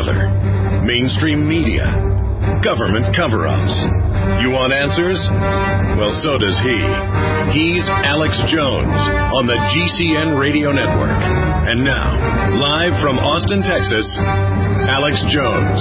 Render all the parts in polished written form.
weather, mainstream media, government cover-ups. You want answers? Well, so does he. He's Alex Jones on the GCN Radio Network. And now, live from Austin, Texas, Alex Jones.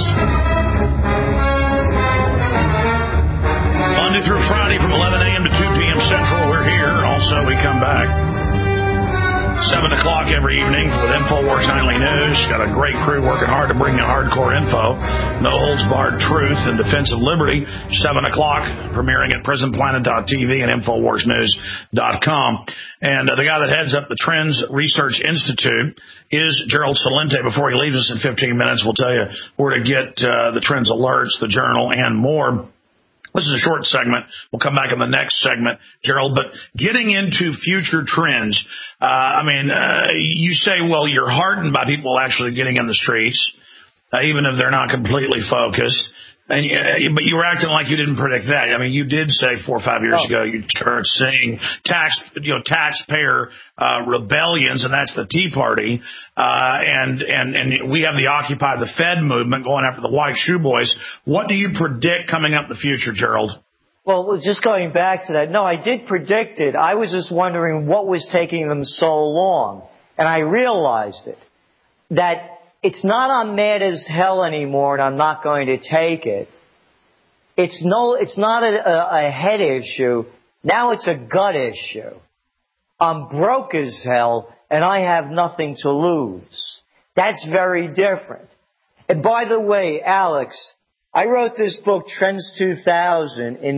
Monday through Friday from 11 a.m. to 2 p.m. Central, we're here. Also, we come back 7 o'clock every evening with InfoWars Nightly News. Got a great crew working hard to bring you hardcore info. No holds barred truth in defense of liberty. 7 o'clock, premiering at prisonplanet.tv and InfoWarsNews.com. And the guy that heads up the Trends Research Institute is Gerald Celente. Before he leaves us in 15 minutes, we'll tell you where to get the Trends alerts, the journal, and more. This is a short segment. We'll come back in the next segment, Gerald. But getting into future trends, you say, well, you're heartened by people actually getting in the streets, even if they're not completely focused. But you were acting like you didn't predict that. I mean, you did say 4 or 5 years ago you'd start seeing taxpayer rebellions, and that's the Tea Party. And we have the Occupy the Fed movement going after the white shoe boys. What do you predict coming up in the future, Gerald? Well, just going back to that, no, I did predict it. I was just wondering what was taking them so long, and I realized it. That it's not I'm mad as hell anymore and I'm not going to take it. It's not a head issue. Now it's a gut issue. I'm broke as hell and I have nothing to lose. That's very different. And by the way, Alex, I wrote this book, Trends 2000, in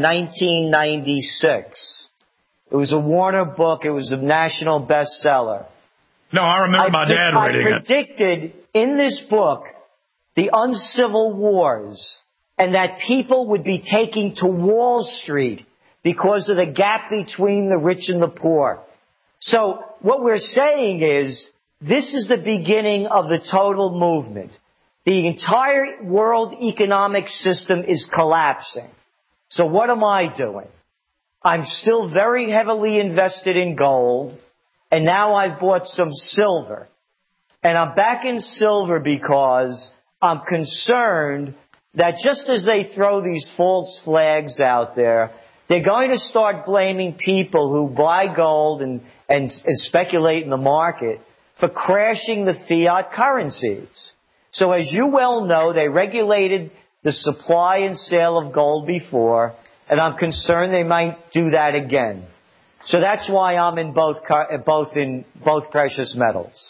1996. It was a Warner book. It was a national bestseller. No, I remember my dad reading it. I predicted in this book the uncivil wars and that people would be taking to Wall Street because of the gap between the rich and the poor. So what we're saying is this is the beginning of the total movement. The entire world economic system is collapsing. So what am I doing? I'm still very heavily invested in gold. And now I've bought some silver. And I'm back in silver because I'm concerned that just as they throw these false flags out there, they're going to start blaming people who buy gold and speculate in the market for crashing the fiat currencies. So as you well know, they regulated the supply and sale of gold before, and I'm concerned they might do that again. So that's why I'm in both precious metals.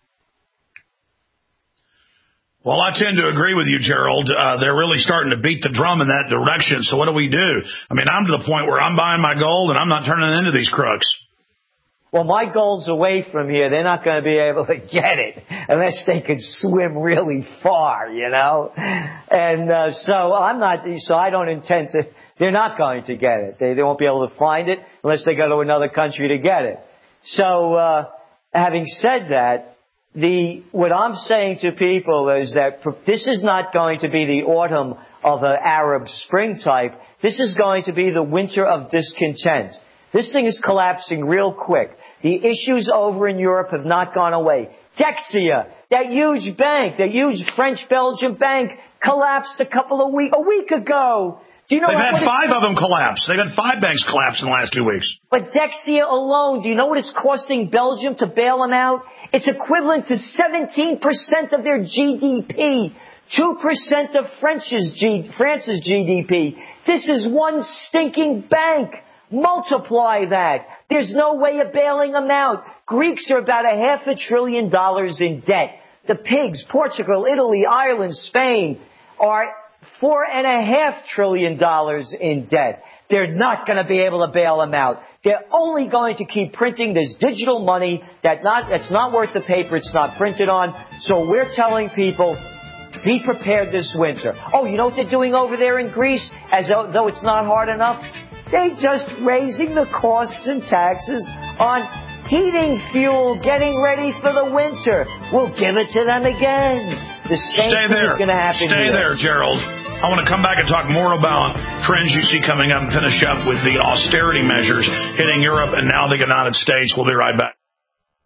Well, I tend to agree with you, Gerald. They're really starting to beat the drum in that direction. So what do we do? I mean, I'm to the point where I'm buying my gold and I'm not turning into these crooks. Well, my gold's away from here. They're not going to be able to get it unless they could swim really far, you know. And so I don't intend to. They're not going to get it. They won't be able to find it unless they go to another country to get it. So, having said that, what I'm saying to people is that this is not going to be the autumn of an Arab Spring type. This is going to be the winter of discontent. This thing is collapsing real quick. The issues over in Europe have not gone away. Dexia, that huge bank, that huge French-Belgian bank, collapsed a week ago. Do you know They've had 5 of them collapse. They've had 5 banks collapse in the last 2 weeks. But Dexia alone, do you know what it's costing Belgium to bail them out? It's equivalent to 17% of their GDP, 2% of France's GDP. This is one stinking bank. Multiply that. There's no way of bailing them out. Greeks are about $500 billion in debt. The pigs, Portugal, Italy, Ireland, Spain, are $4.5 trillion in debt. They're not going to be able to bail them out. They're only going to keep printing this digital money that's not worth the paper it's not printed on. So we're telling people, be prepared this winter. Oh, you know what they're doing over there in Greece? As though it's not hard enough? They're just raising the costs and taxes on heating fuel, getting ready for the winter. We'll give it to them again. The same thing is going to happen here. Stay there, Gerald. I want to come back and talk more about trends you see coming up and finish up with the austerity measures hitting Europe and now the United States. We'll be right back.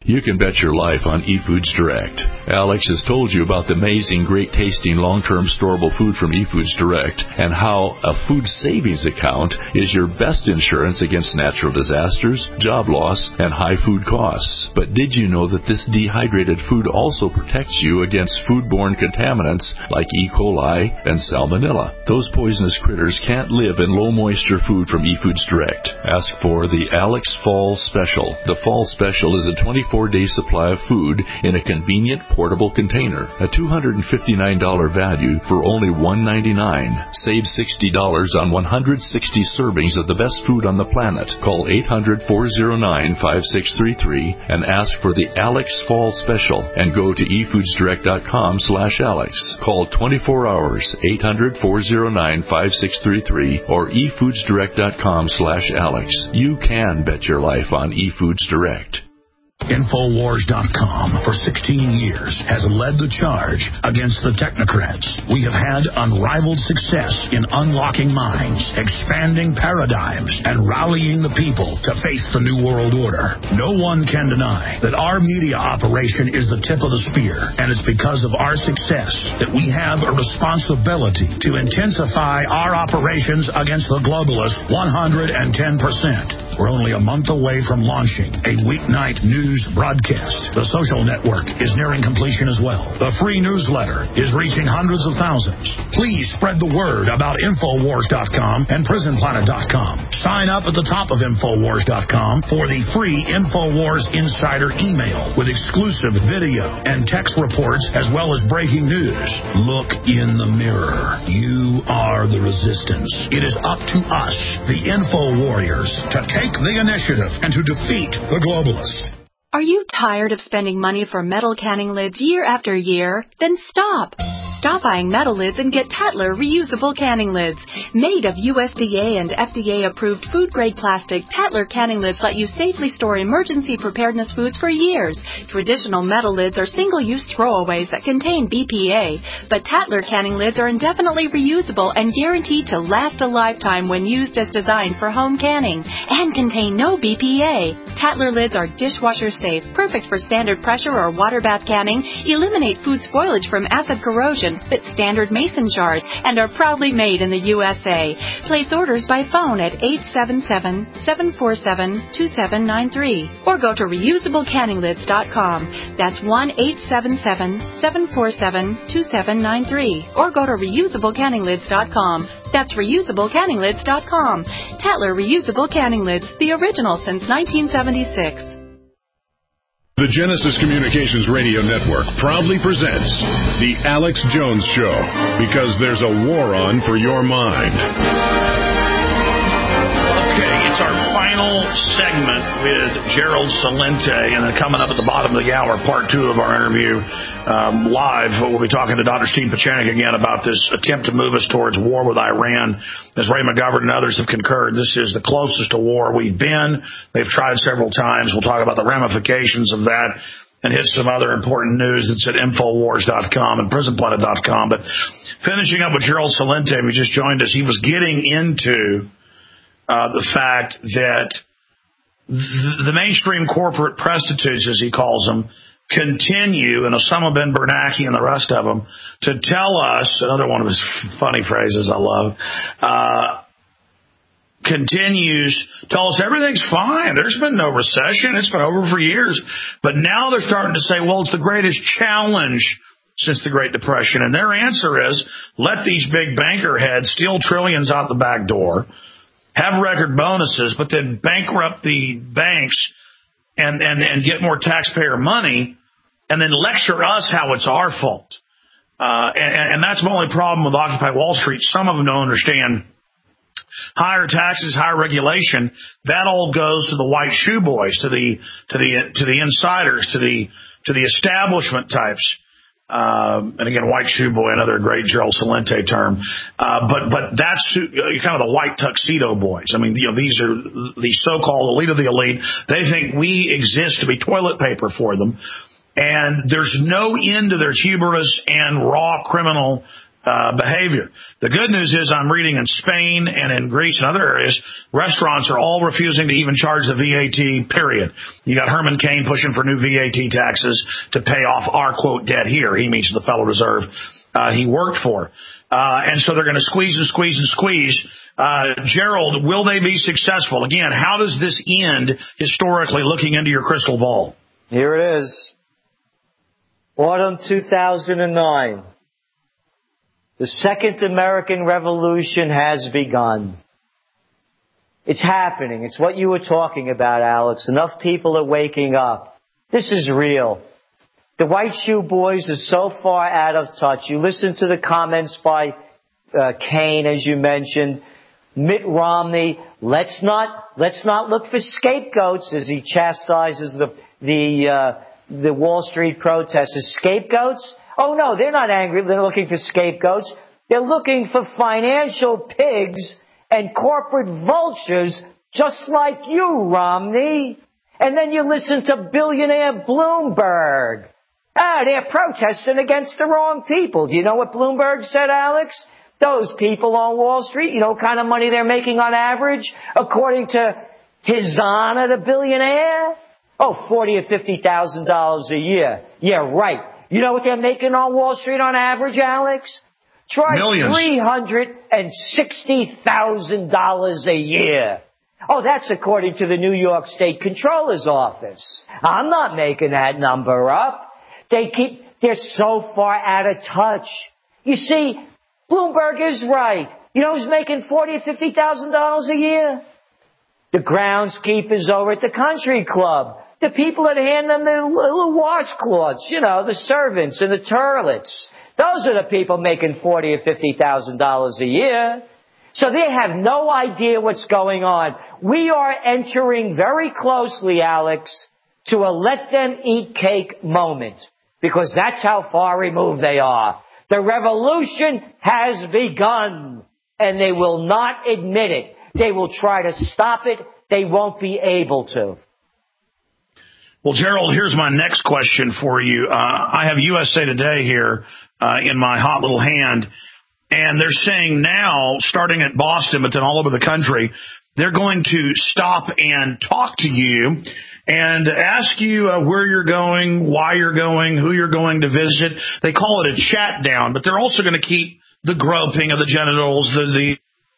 You can bet your life on eFoods Direct. Alex has told you about the amazing, great-tasting, long-term storable food from eFoods Direct and how a food savings account is your best insurance against natural disasters, job loss, and high food costs. But did you know that this dehydrated food also protects you against foodborne contaminants like E. coli and salmonella? Those poisonous critters can't live in low-moisture food from eFoods Direct. Ask for the Alex Fall Special. The Fall Special is a 24-day supply of food in a convenient portable container. A $259 value for only $199. Save $60 on 160 servings of the best food on the planet. Call 800-409-5633 and ask for the Alex Fall Special and go to efoodsdirect.com/Alex. Call 24 hours, 800-409-5633 or efoodsdirect.com/Alex. You can bet your life on eFoods Direct. Infowars.com for 16 years has led the charge against the technocrats. We have had unrivaled success in unlocking minds, expanding paradigms, and rallying the people to face the New World Order. No one can deny that our media operation is the tip of the spear, and it's because of our success that we have a responsibility to intensify our operations against the globalists 110%. We're only a month away from launching a weeknight news broadcast. The social network is nearing completion as well. The free newsletter is reaching hundreds of thousands. Please spread the word about Infowars.com and PrisonPlanet.com. Sign up at the top of Infowars.com for the free Infowars Insider email with exclusive video and text reports as well as breaking news. Look in the mirror. You are the resistance. It is up to us, the Info Warriors, to take the initiative and to defeat the globalists. Are you tired of spending money for metal canning lids year after year? Then stop. Stop buying metal lids and get Tatler reusable canning lids. Made of USDA and FDA-approved food-grade plastic, Tatler canning lids let you safely store emergency preparedness foods for years. Traditional metal lids are single-use throwaways that contain BPA, but Tatler canning lids are indefinitely reusable and guaranteed to last a lifetime when used as designed for home canning and contain no BPA. Tatler lids are dishwasher safe, perfect for standard pressure or water bath canning, eliminate food spoilage from acid corrosion, fit standard mason jars, and are proudly made in the USA. Place orders by phone at 877-747-2793 or go to reusablecanninglids.com. That's 1-877-747-2793 or go to reusablecanninglids.com. That's reusablecanninglids.com. Tatler Reusable Canning Lids, the original since 1976. The Genesis Communications Radio Network proudly presents The Alex Jones Show, because there's a war on for your mind. Okay, it's our final segment with Gerald Celente, and then coming up at the bottom of the hour, part 2 of our interview live. We'll be talking to Dr. Steve Pieczenik again about this attempt to move us towards war with Iran. As Ray McGovern and others have concurred, this is the closest to war we've been. They've tried several times. We'll talk about the ramifications of that and hit some other important news that's at Infowars.com and PrisonPlanet.com. But finishing up with Gerald Celente, who just joined us, he was getting into the fact that the mainstream corporate prostitutes, as he calls them, continue, and Osama bin Bernanke and the rest of them, to tell us, another one of his funny phrases I love, continues to tell us everything's fine. There's been no recession. It's been over for years. But now they're starting to say, well, it's the greatest challenge since the Great Depression. And their answer is, let these big banker heads steal trillions out the back door, have record bonuses, but then bankrupt the banks and get more taxpayer money, and then lecture us how it's our fault. And that's my only problem with Occupy Wall Street. Some of them don't understand. Higher taxes, higher regulation, that all goes to the white shoe boys, to the insiders, to the establishment types. And again, white shoe boy, another great Gerald Celente term. But that's kind of the white tuxedo boys. I mean, these are the so-called elite of the elite. They think we exist to be toilet paper for them. And there's no end to their hubris and raw criminal behavior. The good news is I'm reading in Spain and in Greece and other areas, restaurants are all refusing to even charge the VAT, period. You got Herman Cain pushing for new VAT taxes to pay off our, quote, debt here. He means the Federal Reserve he worked for. And so they're going to squeeze and squeeze and squeeze. Gerald, will they be successful? Again, how does this end historically, looking into your crystal ball? Here it is. Autumn 2009. The Second American Revolution has begun. It's happening. It's what you were talking about, Alex. Enough people are waking up. This is real. The White Shoe Boys are so far out of touch. You listen to the comments by Cain, as you mentioned, Mitt Romney. Let's not look for scapegoats as he chastises the Wall Street protesters. Scapegoats? Oh no, they're not angry. They're looking for scapegoats. They're looking for financial pigs and corporate vultures just like you, Romney. And then you listen to billionaire Bloomberg. They're protesting against the wrong people. Do you know what Bloomberg said, Alex? Those people on Wall Street, you know what kind of money they're making on average, according to His Honor, the billionaire? Oh, $40,000 or $50,000 a year. Yeah, right. You know what they're making on Wall Street on average, Alex? Try $360,000 a year. Oh, that's according to the New York State Comptroller's office. I'm not making that number up. They're so far out of touch. You see, Bloomberg is right. You know who's making $40,000 or $50,000 a year? The groundskeepers over at the country club. The people that hand them the little washcloths, you know, the servants and the toilets. Those are the people making $40,000 or $50,000 a year. So they have no idea what's going on. We are entering very closely, Alex, to a let them eat cake moment, because that's how far removed they are. The revolution has begun, and they will not admit it. They will try to stop it. They won't be able to. Well, Gerald, here's my next question for you. I have USA Today here in my hot little hand, and they're saying now, starting at Boston, but then all over the country, they're going to stop and talk to you and ask you where you're going, why you're going, who you're going to visit. They call it a chat down, but they're also going to keep the groping of the genitals, the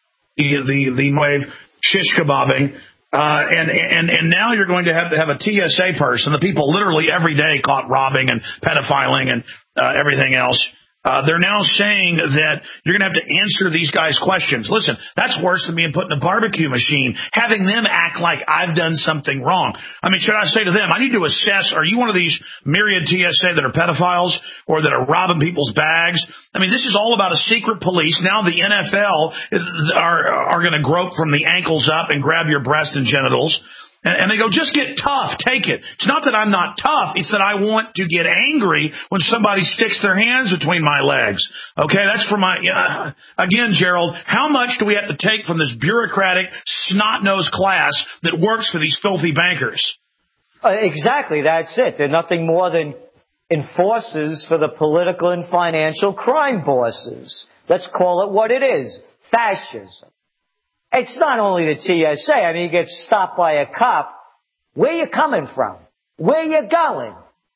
wave, shish kebabbing. And now you're going to have a TSA person, the people literally every day caught robbing and pedophiling and everything else. They're now saying that you're going to have to answer these guys' questions. Listen, that's worse than being put in a barbecue machine, having them act like I've done something wrong. I mean, should I say to them, I need to assess, are you one of these myriad TSA that are pedophiles or that are robbing people's bags? I mean, this is all about a secret police. Now the NFL are going to grope from the ankles up and grab your breast and genitals. And they go, just get tough, take it. It's not that I'm not tough. It's that I want to get angry when somebody sticks their hands between my legs. Okay, that's for my, again, Gerald, how much do we have to take from this bureaucratic, snot-nosed class that works for these filthy bankers? Exactly, that's it. They're nothing more than enforcers for the political and financial crime bosses. Let's call it what it is, fascism. It's not only the TSA. I mean, you get stopped by a cop. Where you coming from? Where you going?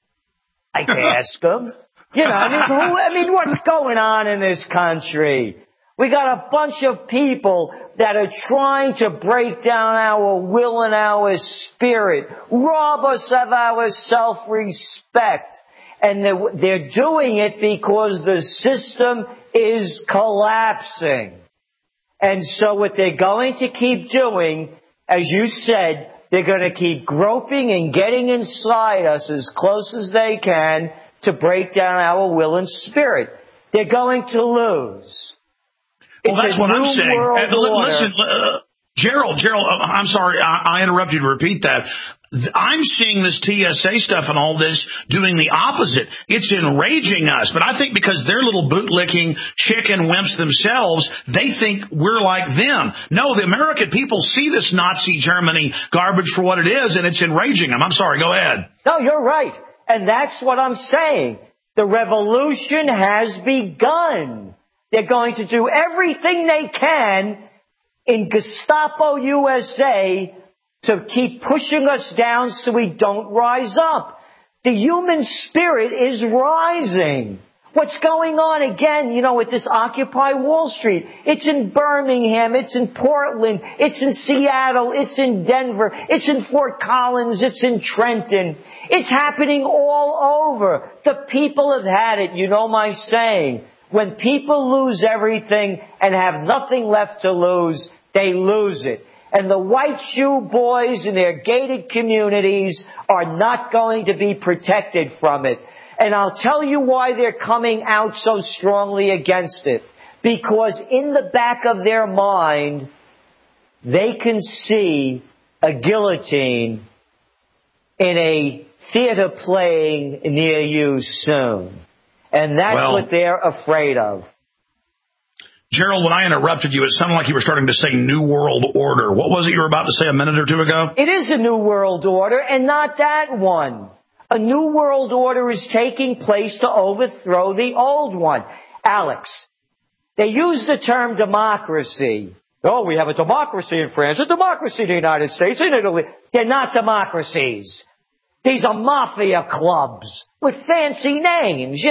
I can ask them. You know, I mean, what's going on in this country? We got a bunch of people that are trying to break down our will and our spirit, rob us of our self-respect. And they're doing it because the system is collapsing. And so what they're going to keep doing, as you said, they're going to keep groping and getting inside us as close as they can to break down our will and spirit. They're going to lose. Well, that's what I'm saying. Listen, Gerald, I'm sorry, I interrupted you to repeat that. I'm seeing this TSA stuff and all this doing the opposite. It's enraging us. But I think because they're little bootlicking chicken wimps themselves, they think we're like them. No, the American people see this Nazi Germany garbage for what it is, and it's enraging them. I'm sorry, go ahead. No, you're right. And that's what I'm saying. The revolution has begun. They're going to do everything they can in Gestapo USA to keep pushing us down so we don't rise up. The human spirit is rising. What's going on again, with this Occupy Wall Street? It's in Birmingham, it's in Portland, it's in Seattle, it's in Denver, it's in Fort Collins, it's in Trenton. It's happening all over. The people have had it. You know my saying. When people lose everything and have nothing left to lose, they lose it. And the white shoe boys in their gated communities are not going to be protected from it. And I'll tell you why they're coming out so strongly against it. Because in the back of their mind, they can see a guillotine in a theater playing near you soon. And that's what they're afraid of. Gerald, when I interrupted you, it sounded like you were starting to say New World Order. What was it you were about to say a minute or two ago? It is a New World Order, and not that one. A New World Order is taking place to overthrow the old one. Alex, they use the term democracy. Oh, we have a democracy in France, a democracy in the United States, in Italy. They're not democracies. These are mafia clubs with fancy names,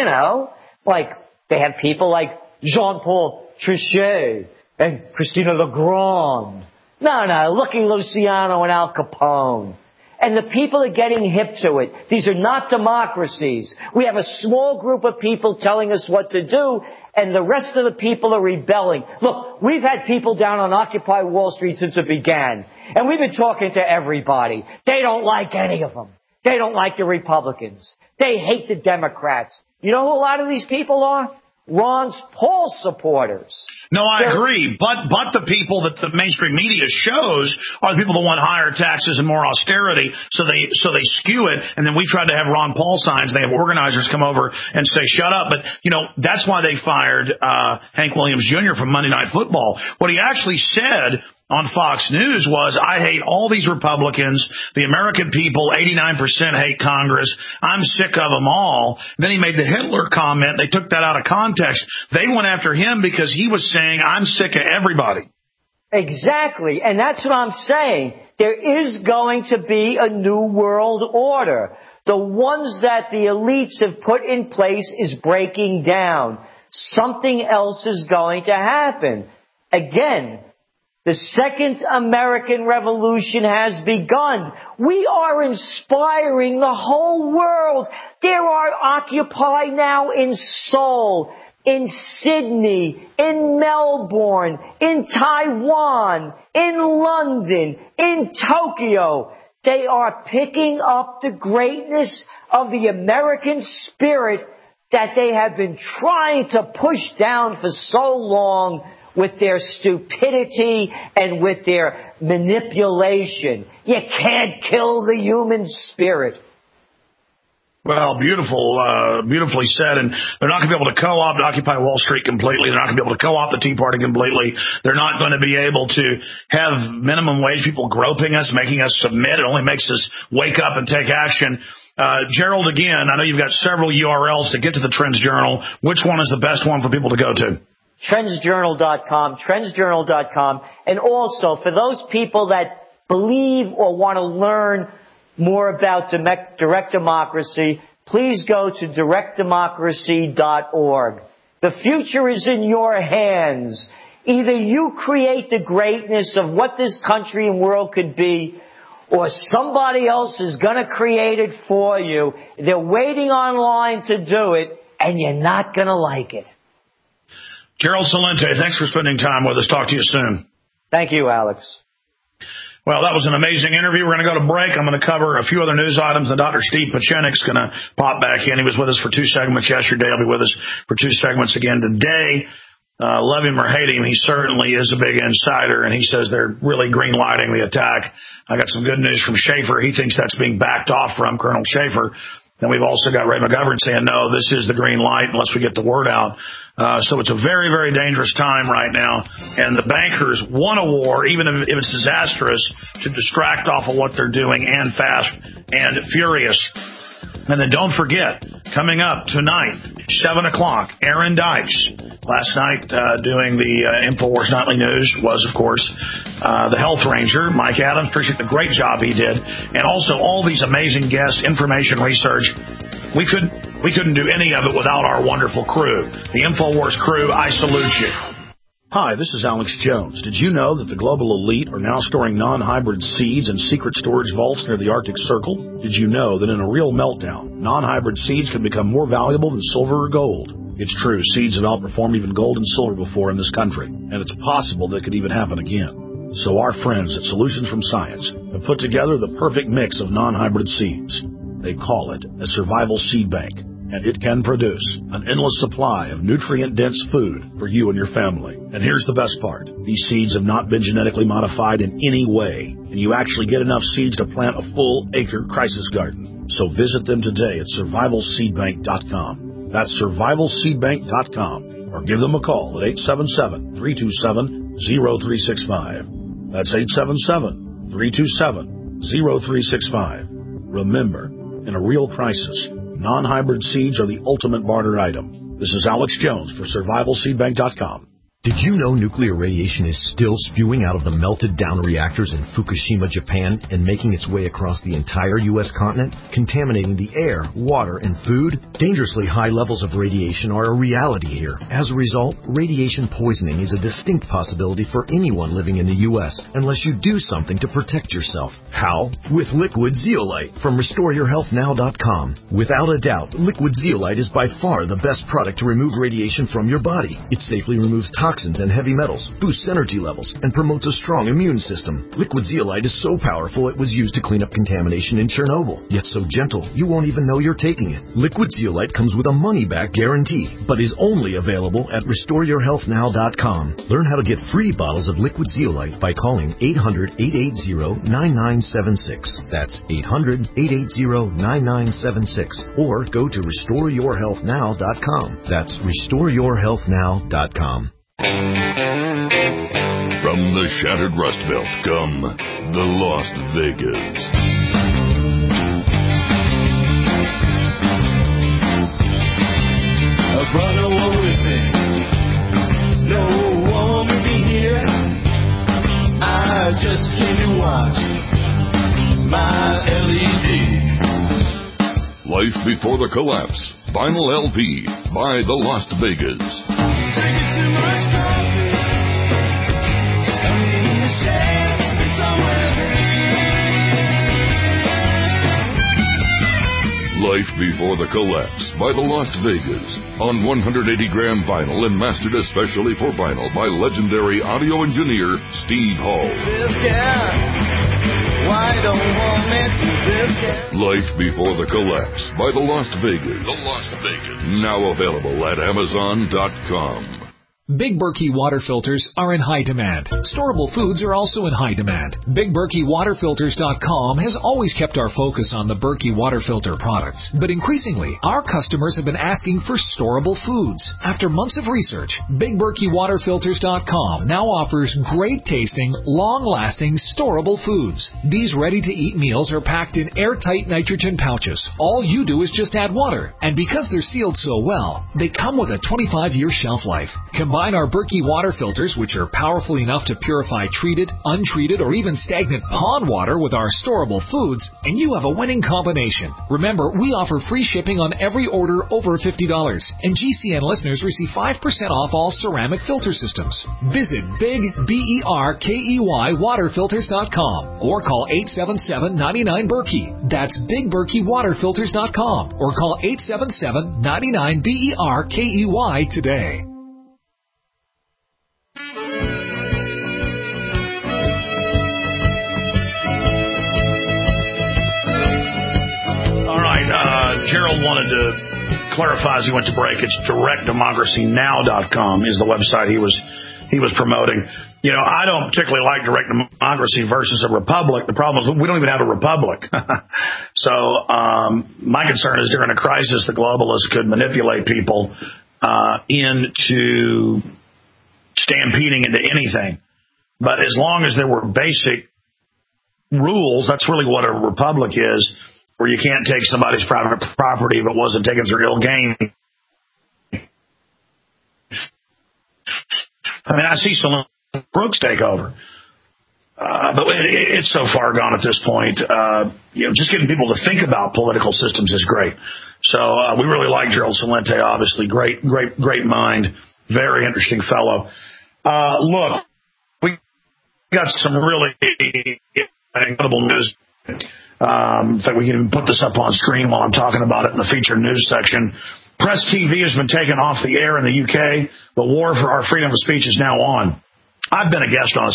Like, they have people like Jean-Paul Trichet and Christina Legrand. No, Lucky Luciano and Al Capone. And the people are getting hip to it. These are not democracies. We have a small group of people telling us what to do, and the rest of the people are rebelling. Look, we've had people down on Occupy Wall Street since it began, and we've been talking to everybody. They don't like any of them. They don't like the Republicans. They hate the Democrats. You know who a lot of these people are? Ron Paul supporters. No, I agree. But the people that the mainstream media shows are the people that want higher taxes and more austerity, so they skew it. And then we tried to have Ron Paul signs. They have organizers come over and say, shut up. But, that's why they fired Hank Williams Jr. from Monday Night Football. What he actually said on Fox News was, I hate all these Republicans. The American people, 89% hate Congress. I'm sick of them all. Then he made the Hitler comment. They took that out of context. They went after him because he was saying, I'm sick of everybody. Exactly. And that's what I'm saying. There is going to be a new world order. The ones that the elites have put in place is breaking down. Something else is going to happen. Again, the Second American Revolution has begun. We are inspiring the whole world. There are Occupy now in Seoul, in Sydney, in Melbourne, in Taiwan, in London, in Tokyo. They are picking up the greatness of the American spirit that they have been trying to push down for so long with their stupidity and with their manipulation. You can't kill the human spirit. Well, beautifully said. And they're not going to be able to co-opt Occupy Wall Street completely. They're not going to be able to co-opt the Tea Party completely. They're not going to be able to have minimum wage people groping us, making us submit. It only makes us wake up and take action. Gerald, again, I know you've got several URLs to get to the Trends Journal. Which one is the best one for people to go to? TrendsJournal.com. And also, for those people that believe or want to learn more about direct democracy, please go to directdemocracy.org. The future is in your hands. Either you create the greatness of what this country and world could be, or somebody else is going to create it for you. They're waiting online to do it, and you're not going to like it. Gerald Celente, thanks for spending time with us. Talk to you soon. Thank you, Alex. Well, that was an amazing interview. We're going to go to break. I'm going to cover a few other news items. And Dr. Steve Pieczenik's going to pop back in. He was with us for 2 segments yesterday. He'll be with us for 2 segments again today. Love him or hate him, he certainly is a big insider, and he says they're really green-lighting the attack. I got some good news from Schaefer. He thinks that's being backed off from Colonel Schaefer. Then we've also got Ray McGovern saying, no, this is the green light unless we get the word out. So it's a very, very dangerous time right now. And the bankers want a war, even if it's disastrous, to distract off of what they're doing, and fast and furious. And then don't forget, coming up tonight, 7 o'clock, Aaron Dice. Last night, doing the InfoWars Nightly News was, of course, the Health Ranger, Mike Adams. Appreciate the great job he did. And also all these amazing guests, information research. We couldn't do any of it without our wonderful crew. The InfoWars crew, I salute you. Hi, this is Alex Jones. Did you know that the global elite are now storing non-hybrid seeds in secret storage vaults near the Arctic Circle? Did you know that in a real meltdown, non-hybrid seeds can become more valuable than silver or gold? It's true, seeds have outperformed even gold and silver before in this country, and it's possible that could even happen again. So our friends at Solutions from Science have put together the perfect mix of non-hybrid seeds. They call it a survival seed bank, and it can produce an endless supply of nutrient-dense food for you and your family. And here's the best part. These seeds have not been genetically modified in any way, and you actually get enough seeds to plant a full-acre crisis garden. So visit them today at survivalseedbank.com. That's survivalseedbank.com, or give them a call at 877-327-0365. That's 877-327-0365. Remember, in a real crisis, non-hybrid seeds are the ultimate barter item. This is Alex Jones for survivalseedbank.com. Did you know nuclear radiation is still spewing out of the melted-down reactors in Fukushima, Japan, and making its way across the entire U.S. continent, contaminating the air, water, and food? Dangerously high levels of radiation are a reality here. As a result, radiation poisoning is a distinct possibility for anyone living in the U.S. unless you do something to protect yourself. How? With Liquid Zeolite from RestoreYourHealthNow.com. Without a doubt, Liquid Zeolite is by far the best product to remove radiation from your body. It safely removes toxins and heavy metals, boosts energy levels, and promotes a strong immune system. Liquid Zeolite is so powerful it was used to clean up contamination in Chernobyl, yet so gentle you won't even know you're taking it. Liquid Zeolite comes with a money-back guarantee, but is only available at RestoreYourHealthNow.com. Learn how to get free bottles of Liquid Zeolite by calling 800-880-9976. That's 800-880-9976. Or go to RestoreYourHealthNow.com. That's RestoreYourHealthNow.com. From the shattered Rust Belt come the Las Vegas. Brother, walk with me. No one will be here. I just came to watch my LED. Life Before the Collapse. Vinyl LP by the Las Vegas. Drinking too much coffee. I'm in the shade somewhere there. Life Before the Collapse by the Las Vegas on 180-gram vinyl and mastered especially for vinyl by legendary audio engineer Steve Hall. This guy. Why don't want me to this guy? Life Before the Collapse by the Las Vegas. The Las Vegas. Now available at Amazon.com. Big Berkey water filters are in high demand. Storable foods are also in high demand. BigBerkeyWaterFilters.com has always kept our focus on the Berkey water filter products. But increasingly, our customers have been asking for storable foods. After months of research, BigBerkeyWaterFilters.com now offers great tasting, long-lasting, storable foods. These ready-to-eat meals are packed in airtight nitrogen pouches. All you do is just add water. And because they're sealed so well, they come with a 25-year shelf life. Combine our Berkey water filters, which are powerful enough to purify treated, untreated, or even stagnant pond water with our storable foods, and you have a winning combination. Remember, we offer free shipping on every order over $50, and GCN listeners receive 5% off all ceramic filter systems. Visit BigBerkeyWaterFilters.com or call 877-99-BERKEY. That's BigBerkeyWaterFilters.com or call 877-99-BERKEY today. Gerald wanted to clarify as he went to break. It's DirectDemocracyNow.com is the website he was promoting. You know, I don't particularly like direct democracy versus a republic. The problem is we don't even have a republic. So my concern is during a crisis, the globalists could manipulate people into stampeding into anything. But as long as there were basic rules, that's really what a republic is, where you can't take somebody's private property if it wasn't taken through ill gain. I mean, I see some Brooks take over. But it's so far gone at this point. Just getting people to think about political systems is great. So we really like Gerald Celente, obviously. Great mind. Very interesting fellow. Look, we got some really incredible news. In fact, we can even put this up on screen while I'm talking about it in the featured news section. Press TV has been taken off the air in the UK. The war for our freedom of speech is now on. I've been a guest on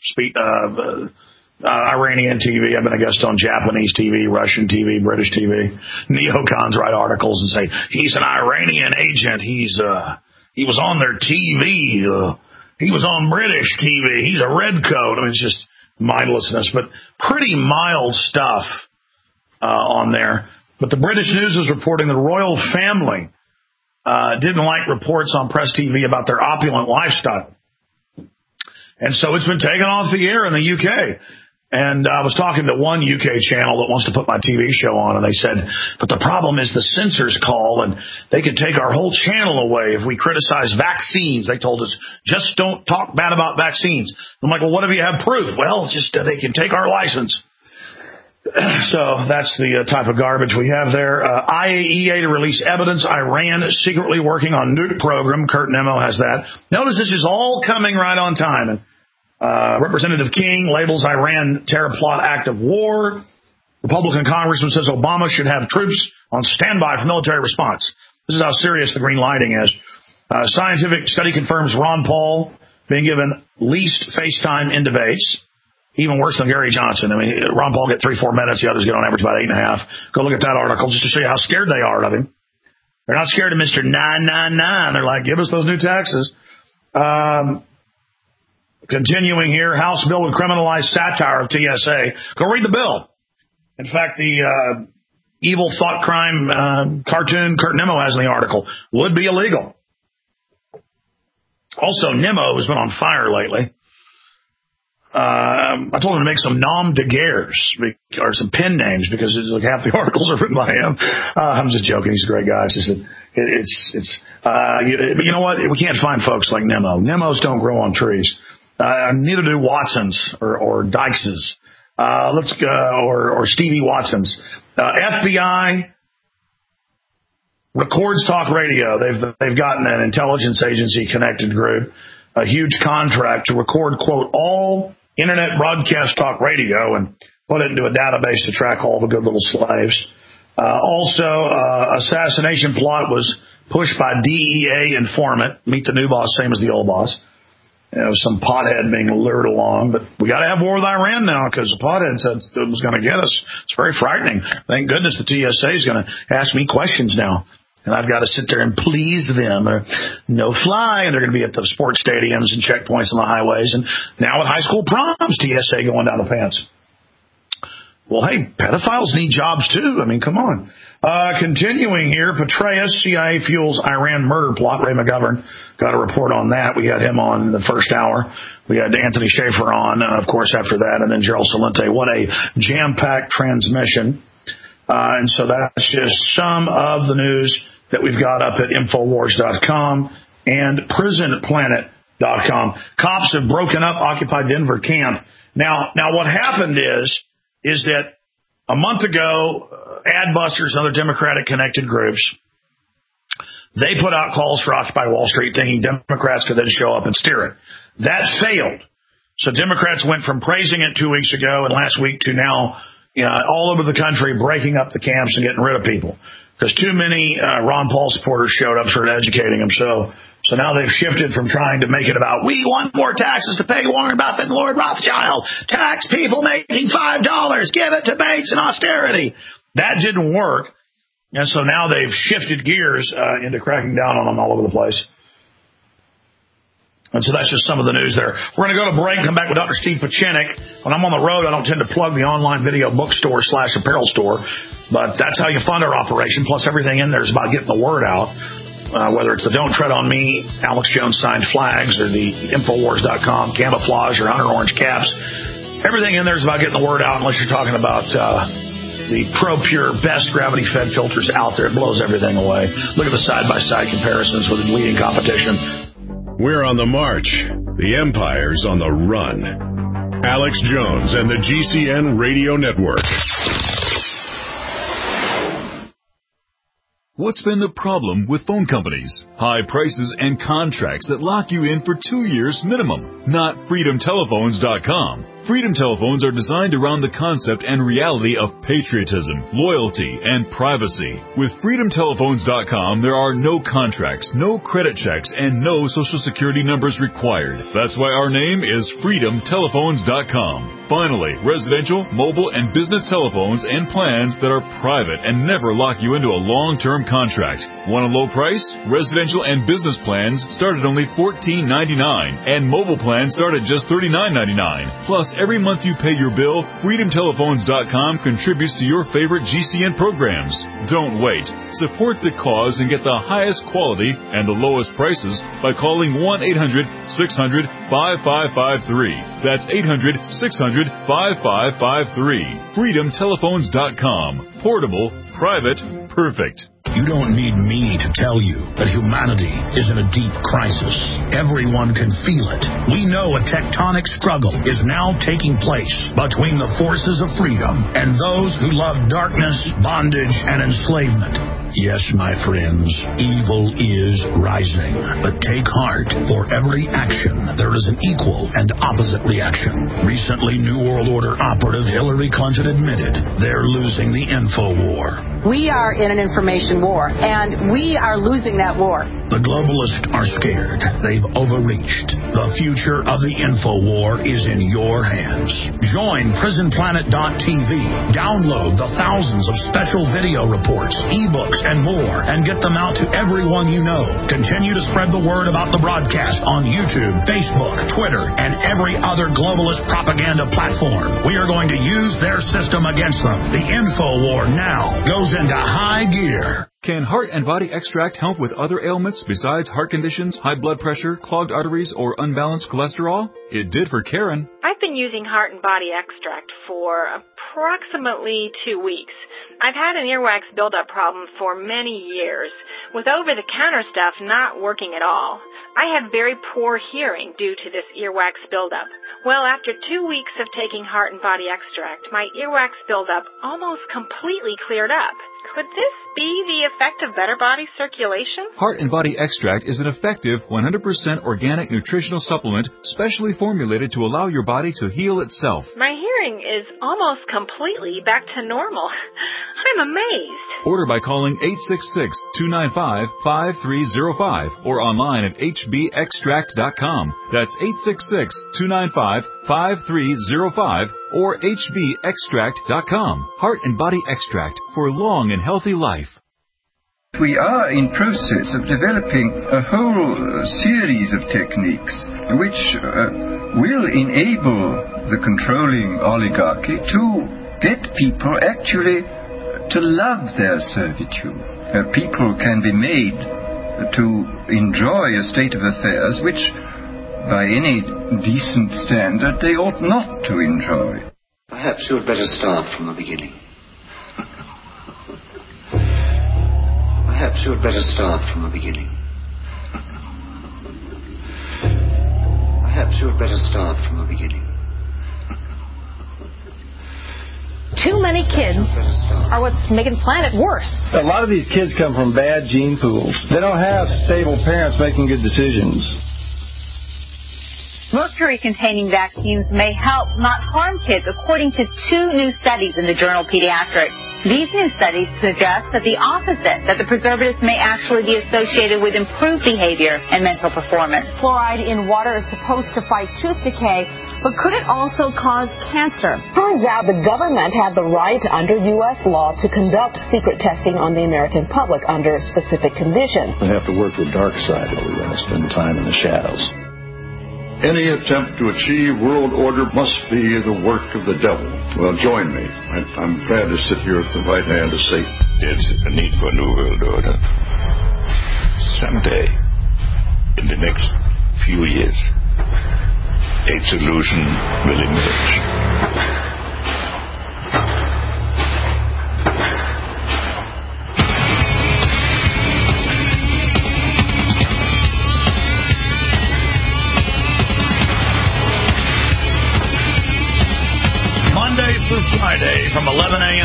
Iranian TV. I've been a guest on Japanese TV, Russian TV, British TV. Neocons write articles and say, he's an Iranian agent. He was on their TV. He was on British TV. He's a redcoat. I mean, it's just mindlessness, but pretty mild stuff on there. But the British News is reporting the royal family didn't like reports on Press TV about their opulent lifestyle. And so it's been taken off the air in the UK. And I was talking to one UK channel that wants to put my TV show on, and they said, but the problem is the censors call, and they could take our whole channel away if we criticize vaccines. They told us, just don't talk bad about vaccines. I'm like, well, what if you have proof? Well, just they can take our license. So that's the type of garbage we have there. IAEA to release evidence. Iran secretly working on nuke program. Kurt Nemo has that. Notice this is all coming right on time. And Representative King labels Iran terror plot act of war. Republican congressman says Obama should have troops on standby for military response. This is how serious the green lighting is. Scientific study confirms Ron Paul being given least face time in debates. Even worse than Gary Johnson. I mean, Ron Paul get 3-4 minutes. The others get on average about 8.5. Go look at that article just to show you how scared they are of him. They're not scared of Mr. 999. They're like, give us those new taxes. Continuing here, House bill would criminalize satire of TSA. Go read the bill. In fact, the evil thought crime cartoon Kurt Nemo has in the article would be illegal. Also, Nemo has been on fire lately. I told him to make some nom de guerres or some pen names because like half the articles are written by him. I'm just joking. He's a great guy. It's just but you know what? We can't find folks like Nemo. Nemos don't grow on trees. Neither do Watsons or Dykeses. Let's go or Stevie Watsons. FBI records talk radio. They've gotten an intelligence agency connected group a huge contract to record, quote, all internet broadcast talk radio and put it into a database to track all the good little slaves. Also, assassination plot was pushed by DEA informant. Meet the new boss, same as the old boss. Some pothead being lured along, but we got to have war with Iran now because the pothead said it was going to get us. It's very frightening. Thank goodness the TSA is going to ask me questions now. And I've got to sit there and please them. No fly. And they're going to be at the sports stadiums and checkpoints on the highways. And now with high school proms, TSA going down the pants. Well, hey, pedophiles need jobs too. I mean, come on. Continuing here, Petraeus, CIA fuels Iran murder plot. Ray McGovern got a report on that. We had him on in the first hour. We had Anthony Schaefer on, of course, after that. And then Gerald Celente. What a jam-packed transmission. And so that's just some of the news that we've got up at Infowars.com and PrisonPlanet.com. Cops have broken up occupied Denver camp. Now what happened is that a month ago, Adbusters and other Democratic-connected groups, they put out calls for Occupy Wall Street thinking Democrats could then show up and steer it. That failed. So Democrats went from praising it 2 weeks ago and last week to now all over the country breaking up the camps and getting rid of people. Because too many Ron Paul supporters showed up, started educating them. So now they've shifted from trying to make it about, we want more taxes to pay Warren Buffett and Lord Rothschild. Tax people making $5. Give it to Bates and austerity. That didn't work. And so now they've shifted gears into cracking down on them all over the place. And so that's just some of the news there. We're going to go to break and come back with Dr. Steve Pachinik. When I'm on the road, I don't tend to plug the online video bookstore / apparel store. But that's how you fund our operation. Plus, everything in there is about getting the word out. Whether it's the Don't Tread on Me, Alex Jones signed flags, or the Infowars.com camouflage or Hunter Orange caps. Everything in there is about getting the word out, unless you're talking about the Pro Pure best gravity-fed filters out there. It blows everything away. Look at the side-by-side comparisons with the leading competition. We're on the march. The empire's on the run. Alex Jones and the GCN Radio Network. What's been the problem with phone companies? High prices and contracts that lock you in for 2 years minimum. Not FreedomTelephones.com. Freedom Telephones are designed around the concept and reality of patriotism, loyalty, and privacy. With FreedomTelephones.com, there are no contracts, no credit checks, and no Social Security numbers required. That's why our name is FreedomTelephones.com. Finally, residential, mobile, and business telephones and plans that are private and never lock you into a long-term contract. Want a low price? Residential and business plans start at only $14.99, and mobile plans start at just $39.99. Plus, every month you pay your bill, FreedomTelephones.com contributes to your favorite GCN programs. Don't wait. Support the cause and get the highest quality and the lowest prices by calling 1-800-600-5553. That's 800-600-5553. FreedomTelephones.com. Portable, private, perfect. You don't need me to tell you that humanity is in a deep crisis. Everyone can feel it. We know a tectonic struggle is now taking place between the forces of freedom and those who love darkness, bondage, and enslavement. Yes, my friends, evil is rising. But take heart. For every action, there is an equal and opposite reaction. Recently, New World Order operative Hillary Clinton admitted they're losing the info war. We are in an information war, and we are losing that war. The globalists are scared. They've overreached. The future of the info war is in your hands. Join PrisonPlanet.tv. Download the thousands of special video reports, ebooks, and more, and get them out to everyone you know. Continue to spread the word about the broadcast on YouTube, Facebook, Twitter, and every other globalist propaganda platform. We are going to use their system against them. The info war now goes into high gear. Can Heart and Body Extract help with other ailments besides heart conditions, high blood pressure, clogged arteries, or unbalanced cholesterol? It did for Karen. I've been using Heart and Body Extract for approximately 2 weeks. I've had an earwax buildup problem for many years, with over-the-counter stuff not working at all. I have very poor hearing due to this earwax buildup. Well, after 2 weeks of taking Heart and Body Extract, my earwax buildup almost completely cleared up. Could this be the effect of better body circulation? Heart and Body Extract is an effective 100% organic nutritional supplement specially formulated to allow your body to heal itself. My hearing is almost completely back to normal. I'm amazed. Order by calling 866-295-5305 or online at hbextract.com. That's 866-295-5305 or hbextract.com. Heart and Body Extract for long and healthy life. We are in process of developing a whole series of techniques which will enable the controlling oligarchy to get people actually to love their servitude. People can be made to enjoy a state of affairs which, by any decent standard, they ought not to enjoy. Perhaps you had better start from the beginning. Perhaps you had better start from the beginning. Perhaps you had better start from the beginning. Too many kids are what's making the planet worse. A lot of these kids come from bad gene pools. They don't have stable parents making good decisions. Mercury-containing vaccines may help, not harm kids, according to 2 new studies in the journal Pediatrics. These new studies suggest that the opposite, that the preservatives may actually be associated with improved behavior and mental performance. Fluoride in water is supposed to fight tooth decay, but could it also cause cancer? Turns out the government had the right under U.S. law to conduct secret testing on the American public under specific conditions. We have to work the dark side or we're going to spend time in the shadows. Any attempt to achieve world order must be the work of the devil. Well, join me. I'm glad to sit here at the right hand of Satan. There's a need for a new world order. Someday, in the next few years, a solution will emerge.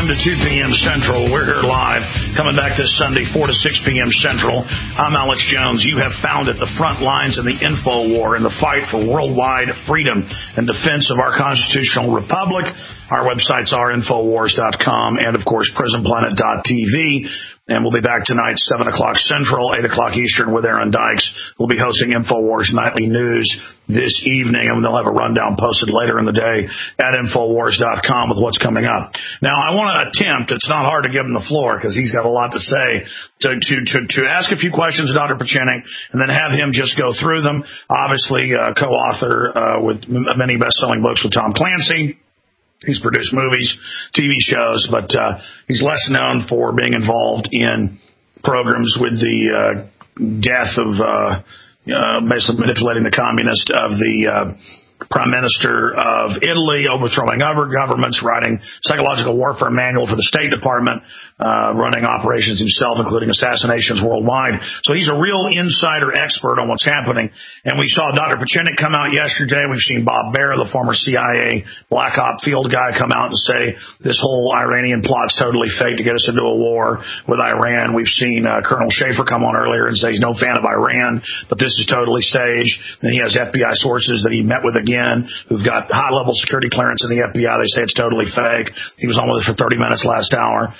a.m. to 2 p.m. Central. We're here live, coming back this Sunday, 4 to 6 p.m. Central. I'm Alex Jones. You have found at the front lines in the info war in the fight for worldwide freedom and defense of our constitutional republic. Our websites are Infowars.com and, of course, PrisonPlanet.tv. And we'll be back tonight, 7 o'clock Central, 8 o'clock Eastern with Aaron Dykes. We'll be hosting Infowars Nightly News this evening, and they'll have a rundown posted later in the day at Infowars.com with what's coming up. Now, I want to attempt, it's not hard to give him the floor because he's got a lot to say, to ask a few questions of Dr. Pieczenik and then have him just go through them. Obviously, co-author with many best-selling books with Tom Clancy. He's produced movies, TV shows, but he's less known for being involved in programs with the death of basically manipulating the communist of the Prime Minister of Italy, overthrowing other governments, writing psychological warfare manual for the State Department, running operations himself, including assassinations worldwide. So he's a real insider expert on what's happening. And we saw Dr. Pieczenik come out yesterday. We've seen Bob Baer, the former CIA Black Op field guy, come out and say this whole Iranian plot's totally fake to get us into a war with Iran. We've seen Colonel Schaefer come on earlier and say he's no fan of Iran, but this is totally staged. Then he has FBI sources that he met with again, who've got high-level security clearance in the FBI. They say it's totally fake. He was on with us for 30 minutes last hour,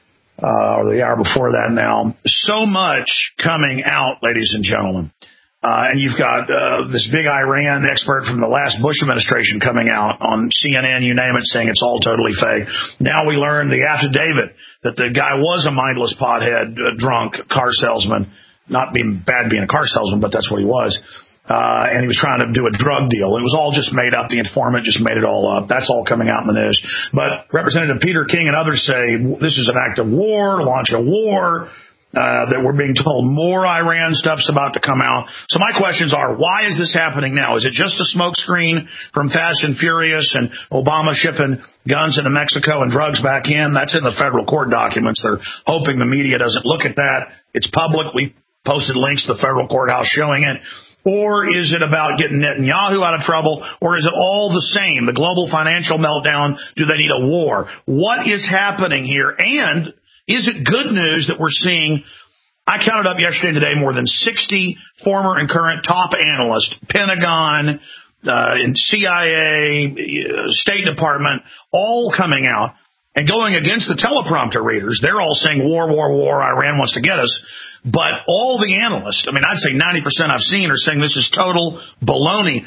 or the hour before that now. So much coming out, ladies and gentlemen. And you've got this big Iran expert from the last Bush administration coming out on CNN, you name it, saying it's all totally fake. Now we learn the affidavit that the guy was a mindless pothead, drunk car salesman. Not being bad being a car salesman, but that's what he was. And he was trying to do a drug deal. It was all just made up. The informant just made it all up. That's all coming out in the news. But Representative Peter King and others say this is an act of war, launch a war, that we're being told more Iran stuff's about to come out. So my questions are, why is this happening now? Is it just a smokescreen from Fast and Furious and Obama shipping guns into Mexico and drugs back in? That's in the federal court documents. They're hoping the media doesn't look at that. It's public. We posted links to the federal courthouse showing it. Or is it about getting Netanyahu out of trouble? Or is it all the same? The global financial meltdown? Do they need a war? What is happening here? And is it good news that we're seeing, I counted up yesterday and today, more than 60 former and current top analysts, Pentagon, and CIA, State Department, all coming out and going against the teleprompter readers. They're all saying war, war, war, Iran wants to get us. But all the analysts, I mean, I'd say 90% I've seen are saying this is total baloney.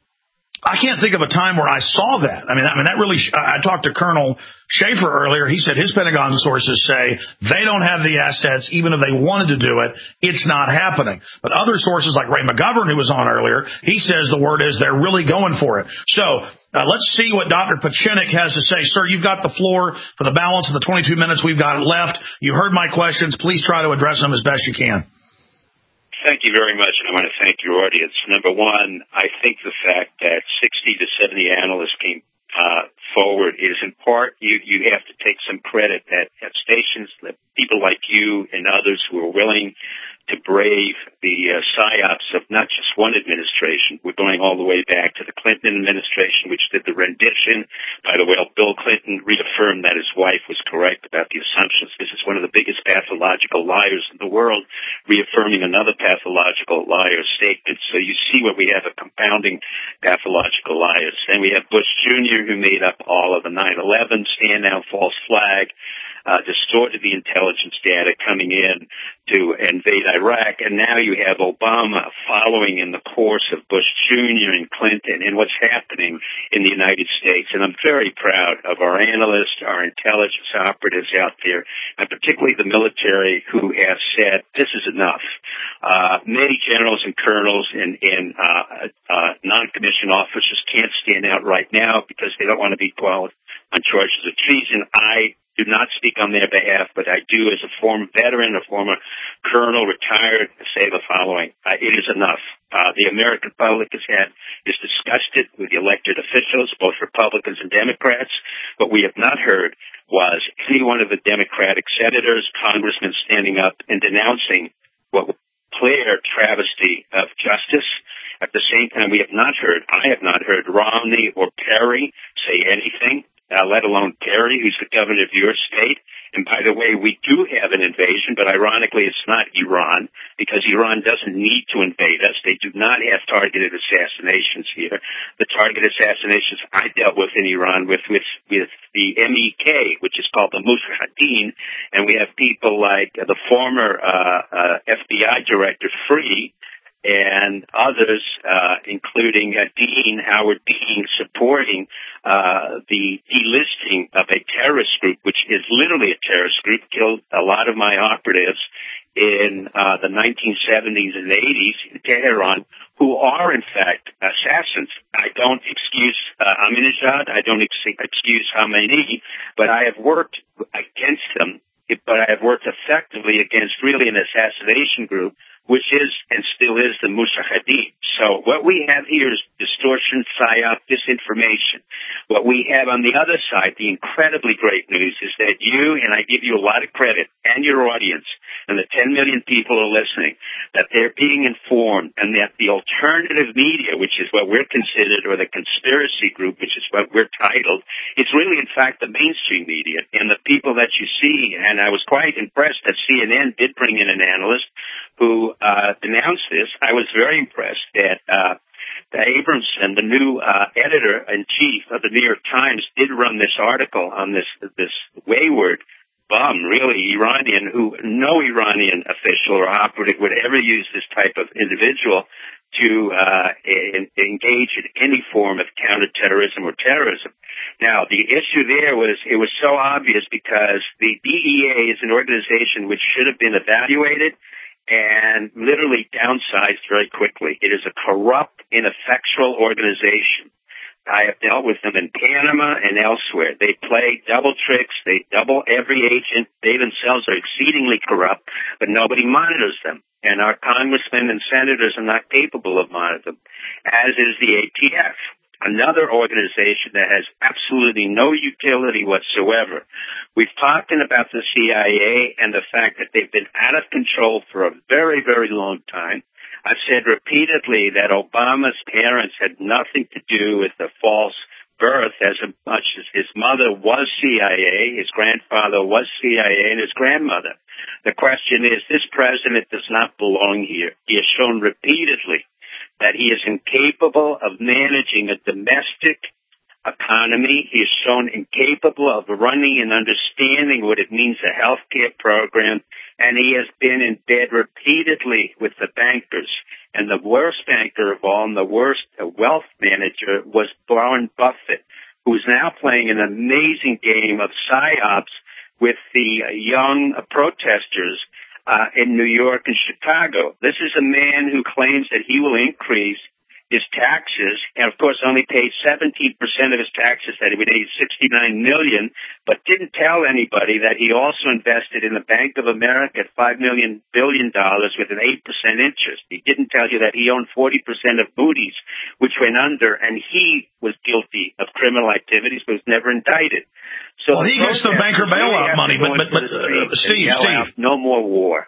I can't think of a time where I saw that. I mean, that really, I talked to Colonel Schaefer earlier. He said his Pentagon sources say they don't have the assets, even if they wanted to do it, it's not happening. But other sources like Ray McGovern, who was on earlier, he says the word is they're really going for it. So let's see what Dr. Pieczenik has to say. Sir, you've got the floor for the balance of the 22 minutes we've got left. You heard my questions. Please try to address them as best you can. Thank you very much, and I want to thank your audience. Number one, I think the fact that 60 to 70 analysts came forward is in part, you have to take some credit that at stations, that people like you and others who are willing to brave the psyops of not just one administration. We're going all the way back to the Clinton administration, which did the rendition. By the way, Bill Clinton reaffirmed that his wife was correct about the assumptions. This is one of the biggest pathological liars in the world, reaffirming another pathological liar's statement. So you see what we have, a compounding pathological liars. Then we have Bush Jr., who made up all of the 9/11, stand down, false flag, distorted the intelligence data coming in to invade Iraq, and now you have Obama following in the course of Bush Jr. and Clinton and what's happening in the United States. And I'm very proud of our analysts, our intelligence operatives out there, and particularly the military who have said this is enough. Many generals and colonels and non-commissioned officers can't stand out right now because they don't want to be called on charges of treason. I do not speak on their behalf, but I do as a former veteran, a former colonel, retired, to say the following. It is enough. The American public is disgusted with the elected officials, both Republicans and Democrats. What we have not heard was any one of the Democratic senators, congressmen standing up and denouncing what was a clear travesty of justice. At the same time, I have not heard Romney or Perry say anything let alone Kerry, who's the governor of your state. And by the way, we do have an invasion, but ironically it's not Iran, because Iran doesn't need to invade us. They do not have targeted assassinations here. The targeted assassinations I dealt with in Iran with the MEK, which is called the Mujahideen, and we have people like the former FBI director, Free, and others, including Howard Dean, supporting the delisting of a terrorist group, which is literally a terrorist group, killed a lot of my operatives in the 1970s and 80s in Tehran, who are, in fact, assassins. I don't excuse Ahmadinejad, I don't excuse Khamenei, but I have worked against them, but I have worked effectively against really an assassination group, which is and still is the Mujahideen. So what we have here is distortion, psyop, disinformation. What we have on the other side, the incredibly great news, is that you, and I give you a lot of credit, and your audience, and the 10 million people who are listening, that they're being informed, and that the alternative media, which is what we're considered, or the conspiracy group, which is what we're titled, is really, in fact, the mainstream media. And the people that you see, and I was quite impressed that CNN did bring in an analyst who denounced this. I was very impressed that Abramson, the new editor-in-chief of the New York Times, did run this article on this wayward bum, really Iranian, who no Iranian official or operative would ever use this type of individual to engage in any form of counterterrorism or terrorism. Now, the issue there was, it was so obvious because the DEA is an organization which should have been evaluated and literally downsized very quickly. It is a corrupt, ineffectual organization. I have dealt with them in Panama and elsewhere. They play double tricks. They double every agent. They themselves are exceedingly corrupt, but nobody monitors them. And our congressmen and senators are not capable of monitoring them, as is the ATF, another organization that has absolutely no utility whatsoever. We've talked about the CIA and the fact that they've been out of control for a very, very long time. I've said repeatedly that Obama's parents had nothing to do with the false birth as much as his mother was CIA, his grandfather was CIA, and his grandmother. The question is, this president does not belong here. He has shown repeatedly that he is incapable of managing a domestic economy. He is shown incapable of running and understanding what it means, a health care program, and he has been in bed repeatedly with the bankers. And the worst banker of all and the worst wealth manager was Warren Buffett, who's now playing an amazing game of psyops with the young protesters in New York and Chicago. This is a man who claims that he will increase his taxes, and of course only paid 17% of his taxes, that he would need $69 million, but didn't tell anybody that he also invested in the Bank of America at $5 billion with an 8% interest. He didn't tell you that he owned 40% of Moody's, which went under, and he was guilty of criminal activities, but was never indicted. So well, he gets the banker bailout money, but Steve, no more war.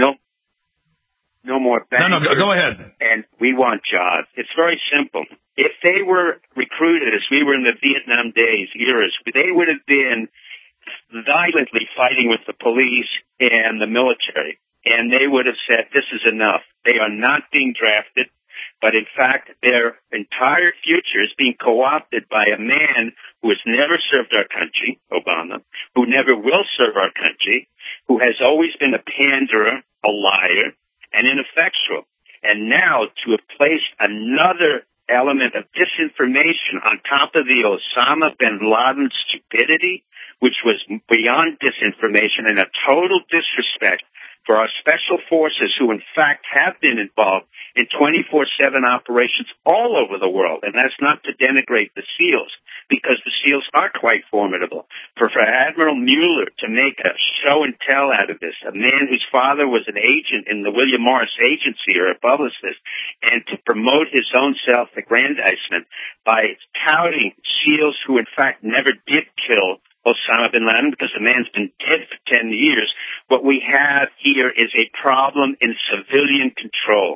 No more bankers. No, go ahead. And we want jobs. It's very simple. If they were recruited as we were in the Vietnam eras, they would have been violently fighting with the police and the military. And they would have said, this is enough. They are not being drafted, but in fact, their entire future is being co-opted by a man who has never served our country, Obama, who never will serve our country, who has always been a panderer, a liar, and ineffectual. And now to have placed another element of disinformation on top of the Osama bin Laden stupidity, which was beyond disinformation and a total disrespect for our special forces who in fact have been involved in 24/7 operations all over the world. And that's not to denigrate the SEALs, because the SEALs are quite formidable. For Admiral Mueller to make a show and tell out of this, a man whose father was an agent in the William Morris Agency or a publicist, and to promote his own self-aggrandizement by touting SEALs who in fact never did kill Osama bin Laden, because the man's been dead for 10 years. What we have here is a problem in civilian control.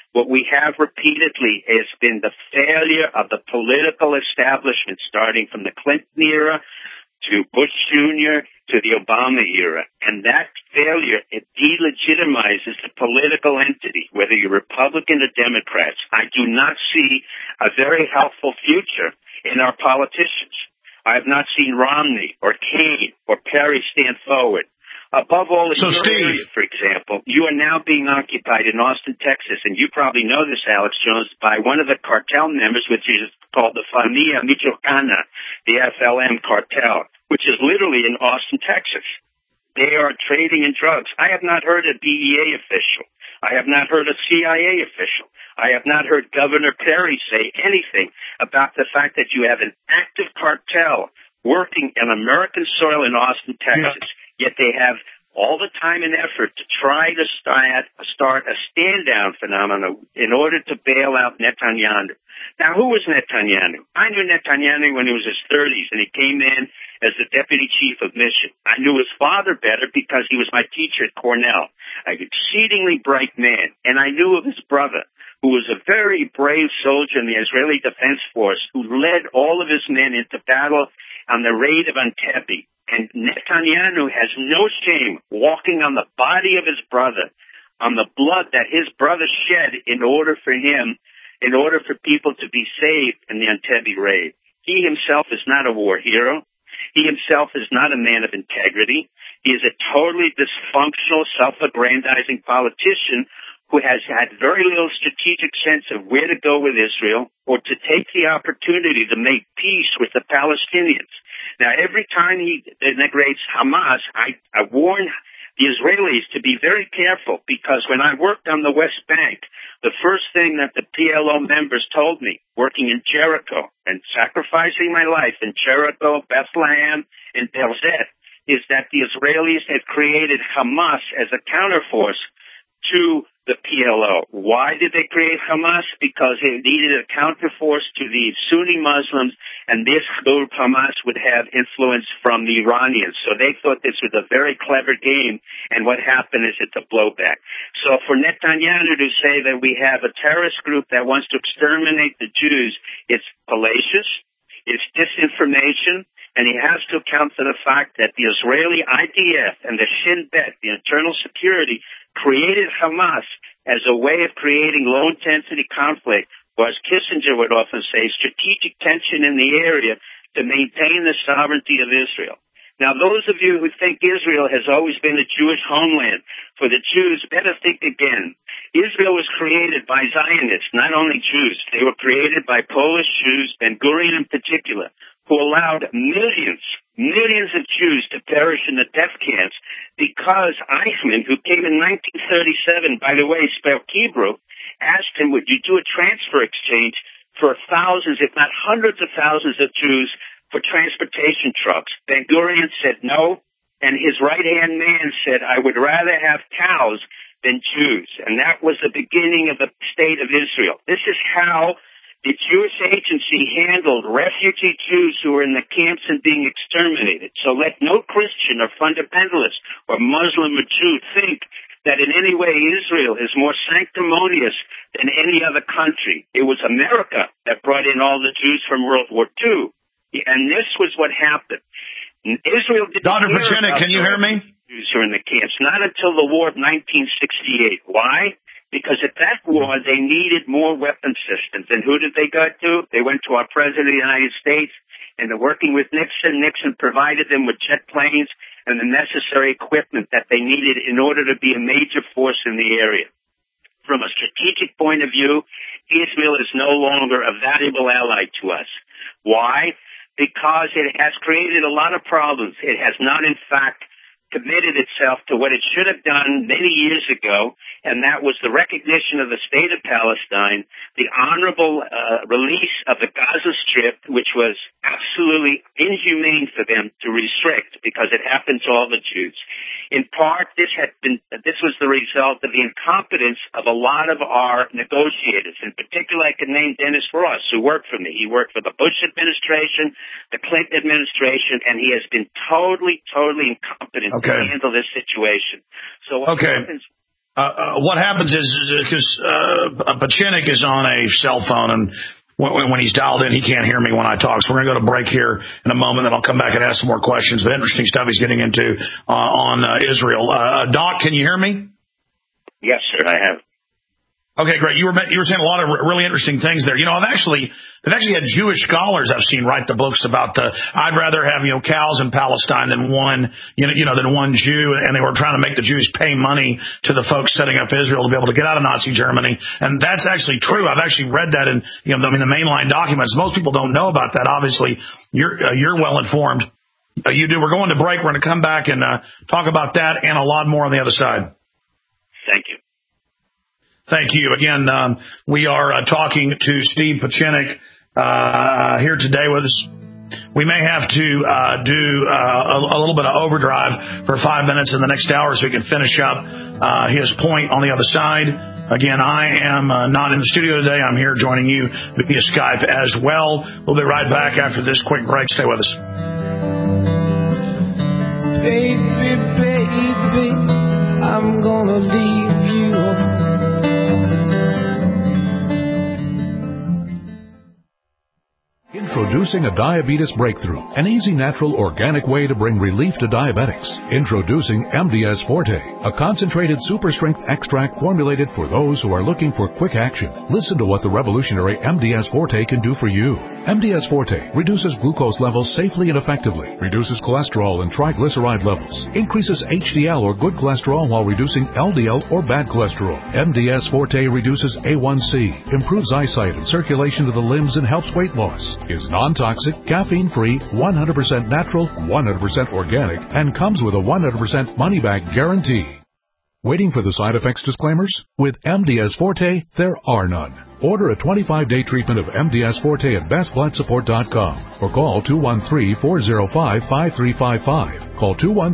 What we have repeatedly has been the failure of the political establishment, starting from the Clinton era to Bush Jr. to the Obama era. And that failure, it delegitimizes the political entity, whether you're Republican or Democrats. I do not see a very helpful future in our politicians. I have not seen Romney or Kaine or Perry stand forward. Above all, in your area, for example, you are now being occupied in Austin, Texas, and you probably know this, Alex Jones, by one of the cartel members, which is called the Familia Michoacana, the FLM cartel, which is literally in Austin, Texas. They are trading in drugs. I have not heard a DEA official. I have not heard a CIA official. I have not heard Governor Perry say anything about the fact that you have an active cartel working on American soil in Austin, Texas. Yet they have all the time and effort to try to start a stand-down phenomenon in order to bail out Netanyahu. Now, who was Netanyahu? I knew Netanyahu when he was in his 30s, and he came in as the deputy chief of mission. I knew his father better because he was my teacher at Cornell, an exceedingly bright man. And I knew of his brother, who was a very brave soldier in the Israeli Defense Force, who led all of his men into battle on the raid of Entebbe. And Netanyahu has no shame walking on the body of his brother, on the blood that his brother shed in order for people to be saved in the Entebbe raid. He himself is not a war hero. He himself is not a man of integrity. He is a totally dysfunctional, self-aggrandizing politician who has had very little strategic sense of where to go with Israel or to take the opportunity to make peace with the Palestinians. Now, every time he denigrates Hamas, I warn the Israelis to be very careful, because when I worked on the West Bank, the first thing that the PLO members told me, working in Jericho and sacrificing my life in Jericho, Bethlehem, and Belzet, is that the Israelis had created Hamas as a counterforce to the PLO. Why did they create Hamas? Because they needed a counterforce to the Sunni Muslims, and this group Hamas would have influence from the Iranians. So they thought this was a very clever game, and what happened is it's a blowback. So for Netanyahu to say that we have a terrorist group that wants to exterminate the Jews, it's fallacious, it's disinformation, and he has to account for the fact that the Israeli IDF and the Shin Bet, the internal security, created Hamas as a way of creating low-intensity conflict, or as Kissinger would often say, strategic tension in the area to maintain the sovereignty of Israel. Now, those of you who think Israel has always been a Jewish homeland for the Jews, better think again. Israel was created by Zionists, not only Jews. They were created by Polish Jews, Ben-Gurion in particular, who allowed millions of Jews to perish in the death camps because Eichmann, who came in 1937, by the way, spelled Hebrew, asked him, would you do a transfer exchange for thousands, if not hundreds of thousands of Jews for transportation trucks? Ben-Gurion said no, and his right-hand man said, I would rather have cows than Jews. And that was the beginning of the state of Israel. This is how the Jewish agency handled refugee Jews who were in the camps and being exterminated. So let no Christian or fundamentalist or Muslim or Jew think that in any way Israel is more sanctimonious than any other country. It was America that brought in all the Jews from World War II. And this was what happened. Israel didn't Dr. Pachinek, can you hear me? Jews who were in the camps, not until the war of 1968. Why? Because at that war, they needed more weapon systems. And who did they go to? They went to our President of the United States, and they're working with Nixon. Nixon provided them with jet planes and the necessary equipment that they needed in order to be a major force in the area. From a strategic point of view, Israel is no longer a valuable ally to us. Why? Because it has created a lot of problems. It has not, in fact, committed itself to what it should have done many years ago, and that was the recognition of the state of Palestine, the honorable release of the Gaza Strip, which was absolutely inhumane for them to restrict because it happened to all the Jews. In part, this was the result of the incompetence of a lot of our negotiators. In particular, I can name Dennis Ross, who worked for me. He worked for the Bush administration, the Clinton administration, and he has been totally incompetent to handle this situation. So what happens? what happens is, because Pachinik is on a cell phone, and when he's dialed in, he can't hear me when I talk. So we're going to go to break here in a moment, and I'll come back and ask some more questions. But interesting stuff he's getting into on Israel. Doc, can you hear me? Yes, sir, I have. Okay, great. You were saying a lot of really interesting things there. They've actually had Jewish scholars I've seen write the books about I'd rather have cows in Palestine than one than one Jew, and they were trying to make the Jews pay money to the folks setting up Israel to be able to get out of Nazi Germany, and that's actually true. I've actually read that in the mainline documents. Most people don't know about that. Obviously, you're well informed. You do. We're going to break. We're going to come back and talk about that and a lot more on the other side. Thank you. Thank you. Again, we are talking to Steve Pachinik here today with us. We may have to do a little bit of overdrive for 5 minutes in the next hour so we can finish up his point on the other side. Again, I am not in the studio today. I'm here joining you via Skype as well. We'll be right back after this quick break. Stay with us. Baby, baby, I'm gonna leave you. Introducing a diabetes breakthrough, an easy, natural, organic way to bring relief to diabetics. Introducing MDS Forte, a concentrated super strength extract formulated for those who are looking for quick action. Listen to what the revolutionary MDS Forte can do for you. MDS Forte reduces glucose levels safely and effectively, reduces cholesterol and triglyceride levels, increases HDL or good cholesterol while reducing LDL or bad cholesterol. MDS Forte reduces A1C, improves eyesight and circulation to the limbs, and helps weight loss. Is non-toxic, caffeine-free, 100% natural, 100% organic, and comes with a 100% money-back guarantee. Waiting for the side effects disclaimers? With MDS Forte, there are none. Order a 25-day treatment of MDS Forte at bestbloodsupport.com or call 213-405-5355. Call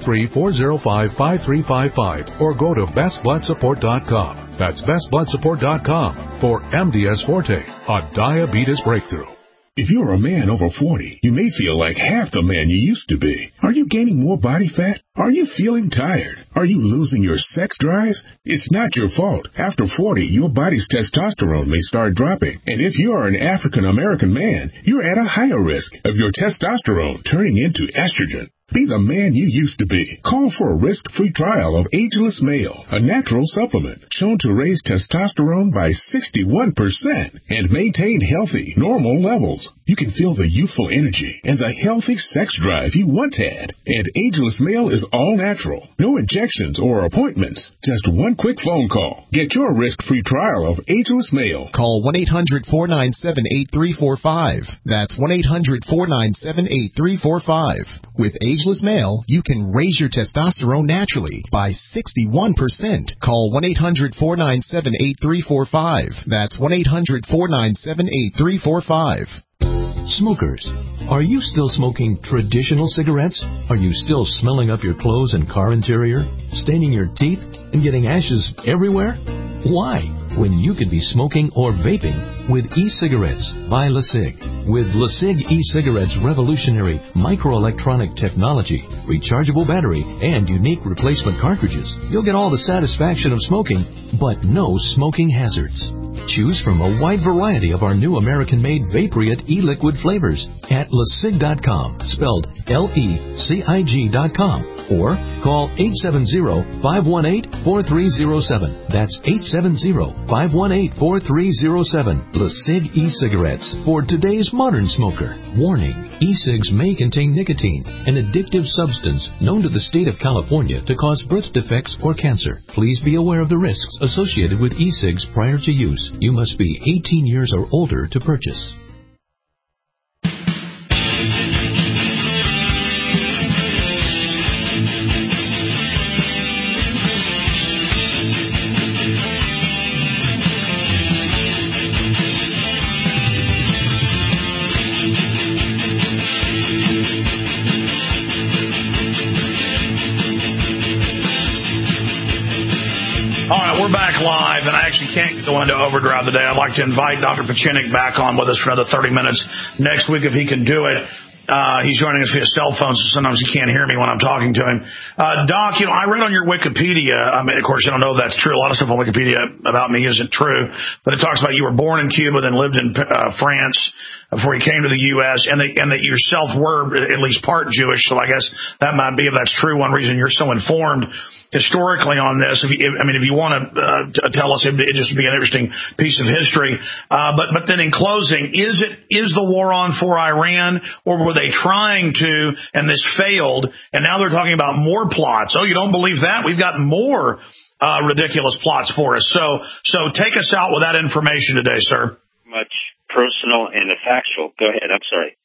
213-405-5355 or go to bestbloodsupport.com. That's bestbloodsupport.com for MDS Forte, a diabetes breakthrough. If you're a man over 40, you may feel like half the man you used to be. Are you gaining more body fat? Are you feeling tired? Are you losing your sex drive? It's not your fault. After 40, your body's testosterone may start dropping. And if you are an African American man, you're at a higher risk of your testosterone turning into estrogen. Be the man you used to be. Call for a risk-free trial of Ageless Male, a natural supplement shown to raise testosterone by 61% and maintain healthy, normal levels. You can feel the youthful energy and the healthy sex drive you once had. And Ageless Male is all natural. No injections or appointments. Just one quick phone call. Get your risk-free trial of Ageless Male. Call 1-800-497-8345. That's 1-800-497-8345. With Ageless Male, you can raise your testosterone naturally by 61%. Call 1-800-497-8345. That's 1-800-497-8345. Smokers, are you still smoking traditional cigarettes? Are you still smelling up your clothes and car interior, staining your teeth, and getting ashes everywhere? Why? When you could be smoking or vaping with e-cigarettes by LeSig. With LeSig e-cigarettes' revolutionary microelectronic technology, rechargeable battery, and unique replacement cartridges, you'll get all the satisfaction of smoking, but no smoking hazards. Choose from a wide variety of our new American-made Vaporite e-liquid flavors at LeSig.com, spelled LECIG.com, or call 870-518-4307. That's 870-518-4307. LeSig e-cigarettes for today's modern smoker. Warning, e-cigs may contain nicotine, an addictive substance known to the state of California to cause birth defects or cancer. Please be aware of the risks associated with e-cigs prior to use. You must be 18 years or older to purchase. We're back live, and I actually can't go into overdrive today. I'd like to invite Dr. Pachinik back on with us for another 30 minutes next week if he can do it. He's joining us via cell phone, so sometimes he can't hear me when I'm talking to him. Doc, I read on your Wikipedia, of course, I don't know if that's true. A lot of stuff on Wikipedia about me isn't true, but it talks about you were born in Cuba, then lived in France before you came to the U.S., and that yourself were at least part Jewish, so I guess that might be, if that's true, one reason you're so informed historically on this. If you want to tell us, it'd just be an interesting piece of history. But then in closing, is the war on for Iran, or were they trying to, and this failed, and now they're talking about more plots? Oh, you don't believe that? We've got more ridiculous plots for us. So take us out with that information today, sir. Much personal and factual. Go ahead. I'm sorry.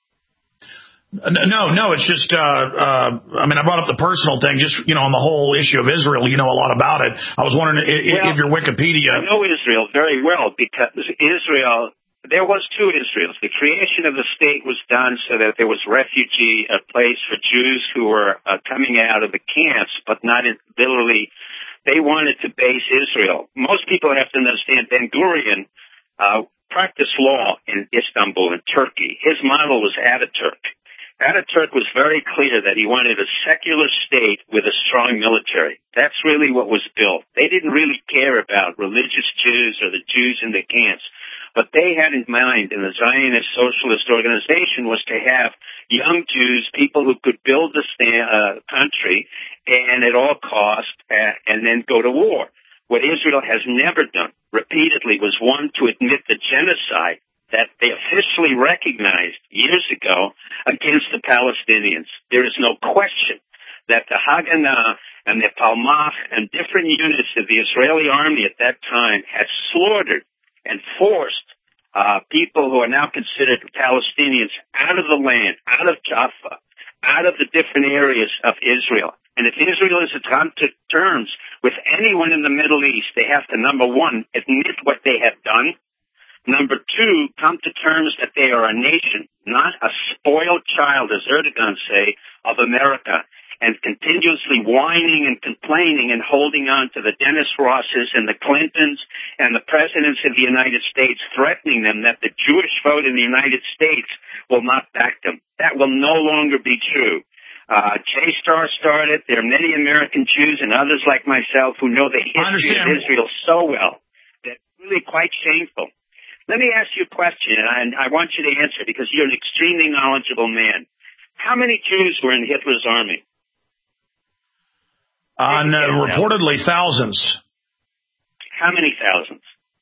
No, it's just, I brought up the personal thing, just, on the whole issue of Israel. You know a lot about it. I was wondering if your Wikipedia... I know Israel very well, because Israel, there was two Israels. The creation of the state was done so that there was refugee, a place for Jews who were coming out of the camps, but not literally. They wanted to base Israel. Most people have to understand Ben-Gurion practiced law in Istanbul, in Turkey. His model was Ataturk. Ataturk was very clear that he wanted a secular state with a strong military. That's really what was built. They didn't really care about religious Jews or the Jews in the camps. What they had in mind in the Zionist Socialist Organization was to have young Jews, people who could build the country and at all cost, and then go to war. What Israel has never done repeatedly was, one, to admit the genocide that they officially recognized years ago against the Palestinians. There is no question that the Haganah and the Palmach and different units of the Israeli army at that time had slaughtered and forced people who are now considered Palestinians out of the land, out of Jaffa, out of the different areas of Israel. And if Israel is to come to terms with anyone in the Middle East, they have to, number one, admit what they have done. Number two, come to terms that they are a nation, not a spoiled child, as Erdogan say, of America, and continuously whining and complaining and holding on to the Dennis Rosses and the Clintons and the presidents of the United States, threatening them that the Jewish vote in the United States will not back them. That will no longer be true. J-Star started. There are many American Jews and others like myself who know the history of Israel so well that it's really quite shameful. Let me ask you a question, and I want you to answer because you're an extremely knowledgeable man. How many Jews were in Hitler's army? Reportedly thousands. How many thousands?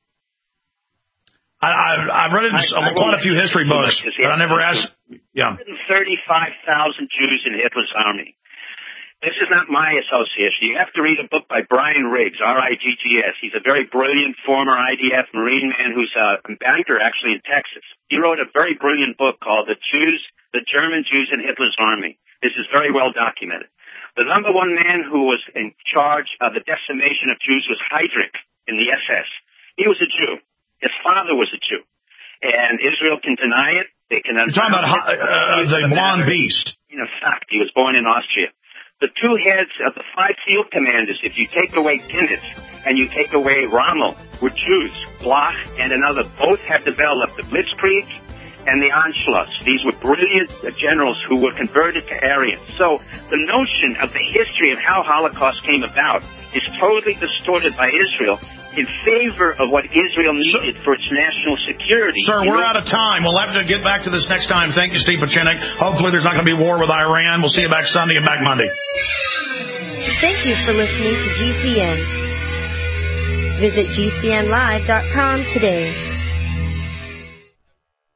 I've read quite a few history books, but I never asked. Yeah. 135,000 Jews in Hitler's army. This is not my association. You have to read a book by Brian Riggs, R-I-G-G-S. He's a very brilliant former IDF Marine man who's a banker actually in Texas. He wrote a very brilliant book called The German Jews in Hitler's Army. This is very well documented. The number one man who was in charge of the decimation of Jews was Heydrich in the SS. He was a Jew. His father was a Jew. And Israel can deny it. They can. You're talking about the blonde beast. In fact, he was born in Austria. The two heads of the 5 field commanders, if you take away Pinitz and you take away Rommel, were Jews. Bloch and another both had developed the Blitzkrieg and the Anschluss. These were brilliant generals who were converted to Aryans. So the notion of the history of how Holocaust came about is totally distorted by Israel in favor of what Israel needed for its national security. Sir, we're out of time. We'll have to get back to this next time. Thank you, Steve Pieczenik. Hopefully there's not going to be war with Iran. We'll see you back Sunday and back Monday. Thank you for listening to GCN. Visit GCNlive.com today.